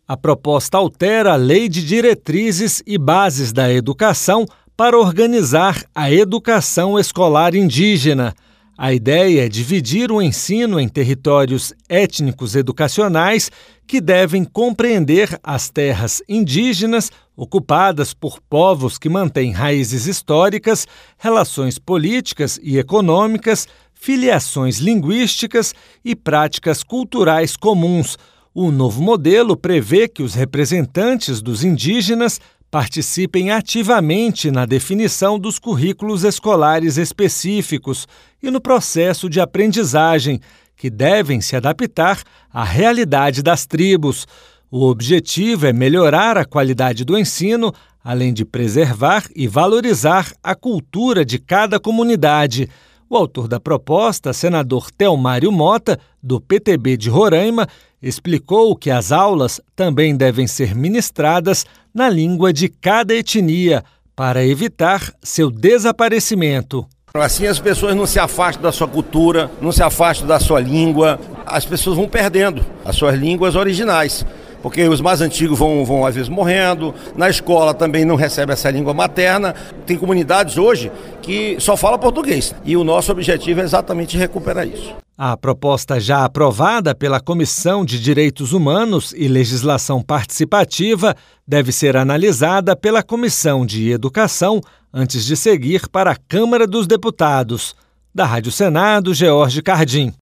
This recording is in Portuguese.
A proposta altera a Lei de Diretrizes e Bases da Educação para organizar a educação escolar indígena. A ideia é dividir o ensino em territórios étnicos educacionais que devem compreender as terras indígenas ocupadas por povos que mantêm raízes históricas, relações políticas e econômicas, filiações linguísticas e práticas culturais comuns. O novo modelo prevê que os representantes dos indígenas participem ativamente na definição dos currículos escolares específicos e no processo de aprendizagem, que devem se adaptar à realidade das tribos. O objetivo é melhorar a qualidade do ensino, além de preservar e valorizar a cultura de cada comunidade. O autor da proposta, senador Telmário Mota, do PTB de Roraima, explicou que as aulas também devem ser ministradas na língua de cada etnia, para evitar seu desaparecimento. Assim as pessoas não se afastam da sua cultura, não se afastam da sua língua, as pessoas vão perdendo as suas línguas originais. Porque os mais antigos vão às vezes morrendo, na escola também não recebe essa língua materna. Tem comunidades hoje que só falam português e o nosso objetivo é exatamente recuperar isso. A proposta já aprovada pela Comissão de Direitos Humanos e Legislação Participativa deve ser analisada pela Comissão de Educação antes de seguir para a Câmara dos Deputados. Da Rádio Senado, George Cardim.